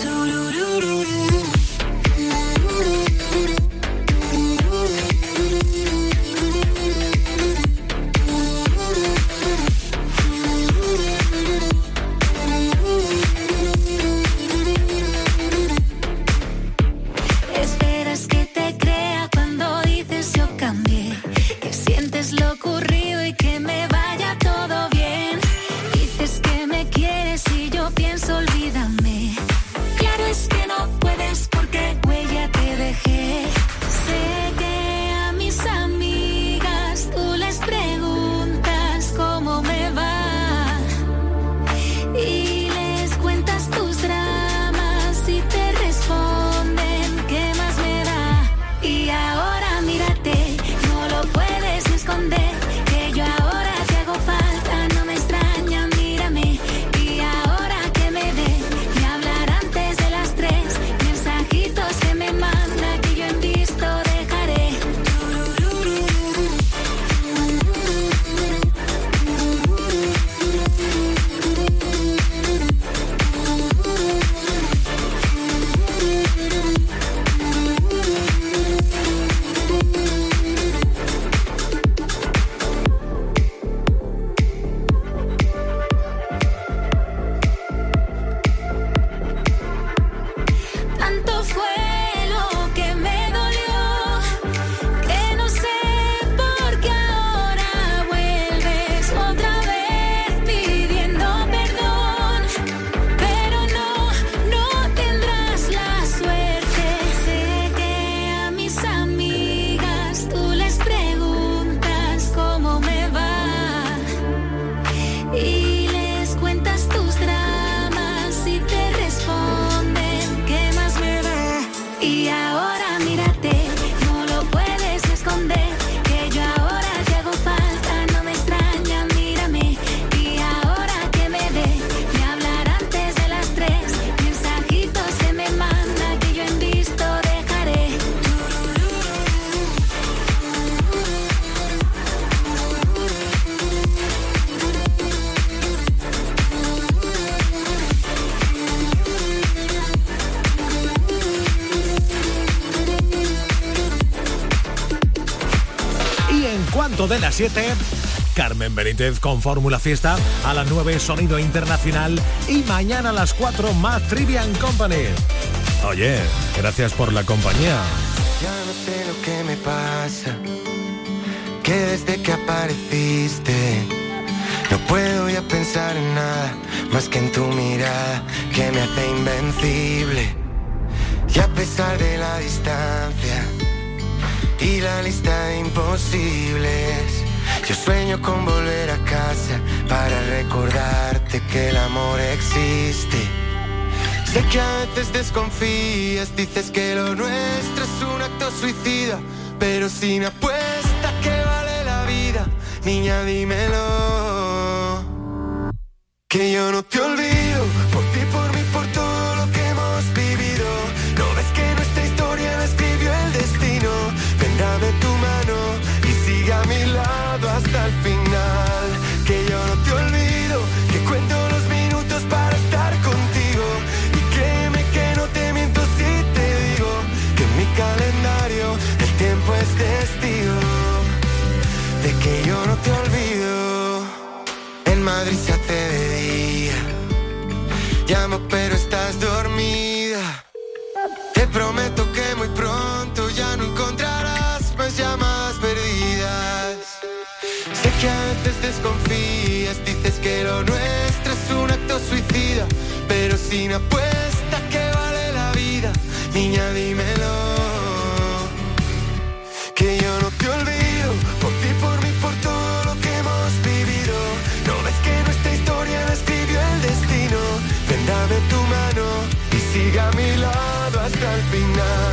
Esperas que te crea cuando dices yo cambié, que sientes lo ocurrido y que me vaya todo bien. Dices que me quieres y yo pienso olvídame. Claro es que no puedes porque huella te dejé. Sé que a mis amigas tú les preguntas cómo me va y les cuentas tus dramas y te responden qué más me da. Y ahora mírate, no lo puedes esconder, que yo ahora te hago falta, no me extraña, mírame. Y ahora que me ve, me hablar antes de las 3, mensajitos que me manda, que yo en visto dejaré. Tanto fue lo que me dolió, que no sé por qué ahora vuelves otra vez pidiendo perdón. Pero no tendrás la suerte. Sé que a mis amigas tú les preguntas cómo me va y les cuentas tus dramas y te responden qué más me da. Y ahora mírate, no lo puedes esconder, que yo ahora te hago falta, no me extraña, mírame. Y ahora que me ve, me hablar antes de las 3, mensajitos que me manda, que yo en visto dejaré. Y en cuanto de las 7, Carmen Benítez con Fórmula Fiesta, a las 9 Sonido Internacional y mañana a las 4 más Trivian Company. Oye, gracias por la compañía. Ya no sé lo que me pasa, que desde que apareciste no puedo ya pensar en nada más que en tu mirada que me hace invencible. Y a pesar de la distancia y la lista de imposibles, yo sueño con volver a casa para recordarte que el amor existe. Sé que a veces desconfías, dices que lo nuestro es un acto suicida, pero sin apuesta que vale la vida, niña dímelo. Que yo no te olvido, por ti, por mí, por todo lo que hemos vivido. ¿No ves que nuestra historia la escribió el destino? Ven, dame tu mano y sigue a mi lado hasta el final. Que yo no te olvido, que cuento los minutos para estar contigo. Y créeme que no te miento si te digo que en mi calendario el tiempo es testigo de que yo no te olvido. En Madrid se hace de día, llamo pero estás dormida. Te prometo que muy pronto ya no encontrarás más llamadas perdidas. Sé que a veces desconfías, dices que lo nuestro es un acto suicida, pero sin apuesta que vale la vida, niña dímelo. Que yo no te olvido, por ti, por mí, por todo lo que hemos vivido. ¿No ves que nuestra historia la escribió el destino? Ven, dame tu mano y sigue a mi lado hasta el final.